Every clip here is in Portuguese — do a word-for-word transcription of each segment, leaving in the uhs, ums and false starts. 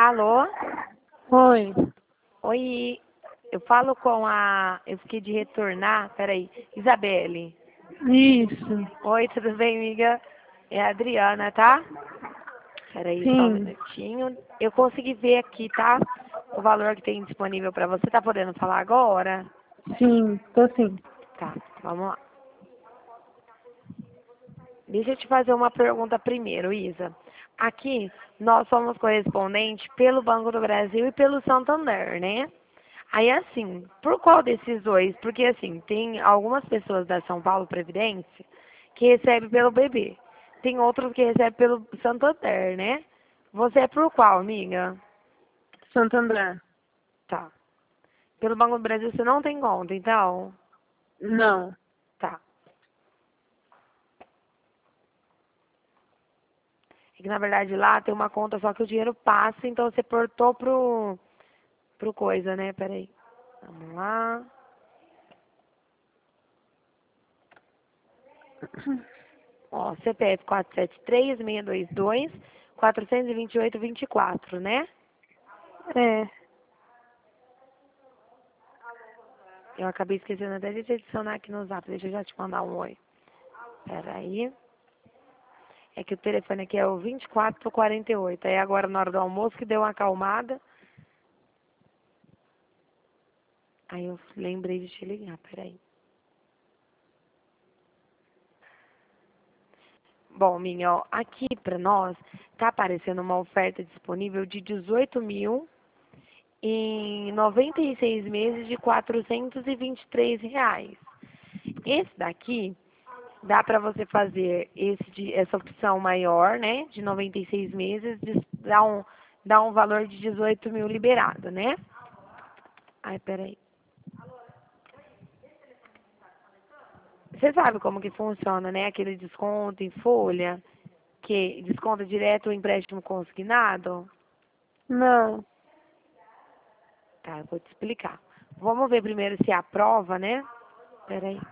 Alô? Oi. Oi, eu falo com a... Eu fiquei de retornar, peraí, Isabelle. Isso. Oi, tudo bem, amiga? É a Adriana, tá? Peraí, só um Sim. minutinho. Eu consegui ver aqui, tá? O valor que tem disponível pra você. Tá podendo falar agora? Sim, tô sim. Tá, vamos lá. Deixa eu te fazer uma pergunta primeiro, Isa. Aqui, nós somos correspondentes pelo Banco do Brasil e pelo Santander, né? Aí, assim, por qual desses dois? Porque, assim, tem algumas pessoas da São Paulo Previdência que recebem pelo B B. Tem outros que recebem pelo Santander, né? Você é por qual, amiga? Santander. Tá. Pelo Banco do Brasil você não tem conta, então? Não. Tá. É que, na verdade, lá tem uma conta só que o dinheiro passa, então você portou pro, pro coisa, né? Peraí. Vamos lá. Ó, C P F quatro sete três, seis dois dois, quatro dois oito, dois quatro, né? É. Eu acabei esquecendo até de te adicionar aqui no Zap. Deixa eu já te mandar um oi. Pera aí. É que o telefone aqui é o vinte e quatro quarenta e oito. Aí agora na hora do almoço que deu uma acalmada. Aí eu lembrei de te ligar. Peraí. Bom, minha, ó, aqui pra nós tá aparecendo uma oferta disponível de dezoito mil em noventa e seis meses de quatrocentos e vinte e três reais. Esse daqui dá para você fazer esse de, essa opção maior, né, de noventa e seis meses, de, dá, um, dá um valor de dezoito mil liberado, né? Ai, peraí. Você sabe como que funciona, né, aquele desconto em folha, que desconta direto o empréstimo consignado? Não. Tá, eu vou te explicar. Vamos ver primeiro se aprova, né? Peraí.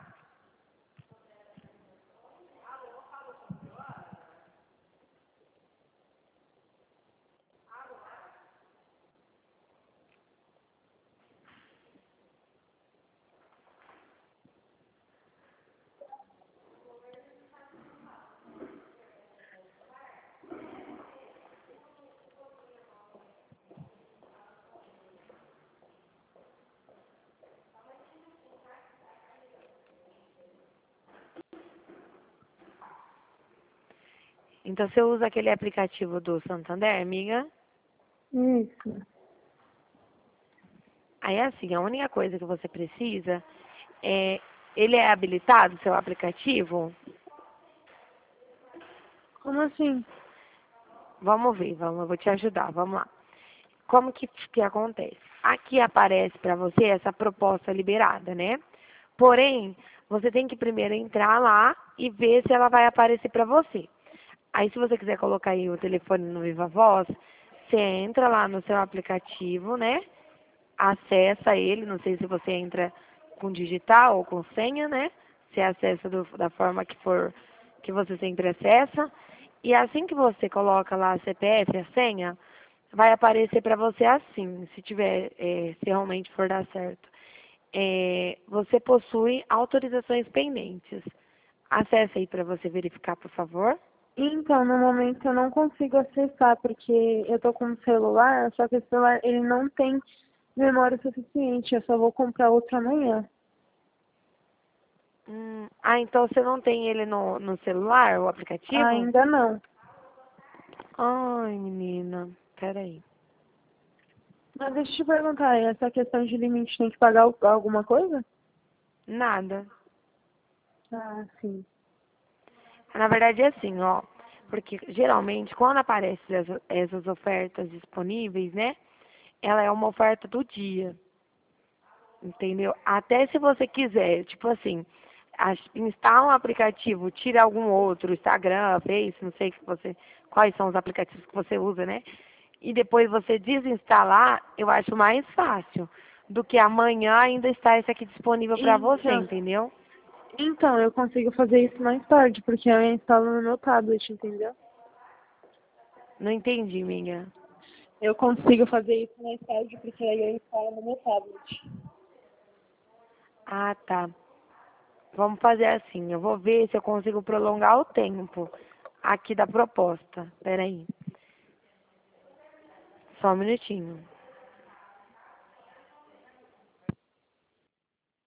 Então, você usa aquele aplicativo do Santander, amiga? Isso. Aí, é assim, a única coisa que você precisa é... Ele é habilitado, seu aplicativo? Como assim? Vamos ver, vamos, eu vou te ajudar, vamos lá. Como que, que acontece? Aqui aparece para você essa proposta liberada, né? Porém, você tem que primeiro entrar lá e ver se ela vai aparecer para você. Aí, se você quiser colocar aí o telefone no Viva Voz, você entra lá no seu aplicativo, né? Acessa ele, não sei se você entra com digital ou com senha, né? Você acessa do, da forma que for, que você sempre acessa. E assim que você coloca lá a C P F, a senha, vai aparecer para você assim, se tiver, é, se realmente for dar certo. É, você possui autorizações pendentes. Acesse aí para você verificar, por favor. Então, no momento eu não consigo acessar, porque eu tô com um celular, só que o celular, ele não tem memória suficiente. Eu só vou comprar outro amanhã. Hum, ah, então você não tem ele no, no celular, o aplicativo? Ainda não. Ai, menina, peraí. Mas deixa eu te perguntar, essa questão de limite tem que pagar al- alguma coisa? Nada. Ah, sim. Na verdade é assim, ó. Porque geralmente quando aparecem essas, essas ofertas disponíveis, né? Ela é uma oferta do dia. Entendeu? Até se você quiser, tipo assim, ach- instala um aplicativo, tira algum outro, Instagram, Face, não sei que você, quais são os aplicativos que você usa, né? E depois você desinstalar, eu acho mais fácil do que amanhã ainda estar esse aqui disponível para você, Então, entendeu? então, eu consigo fazer isso mais tarde, porque eu instalo no meu tablet, entendeu? Não entendi, minha. Eu consigo fazer isso mais tarde, porque aí eu instalo no meu tablet. Ah, tá. Vamos fazer assim. Eu vou ver se eu consigo prolongar o tempo aqui da proposta. Pera aí. Só um minutinho.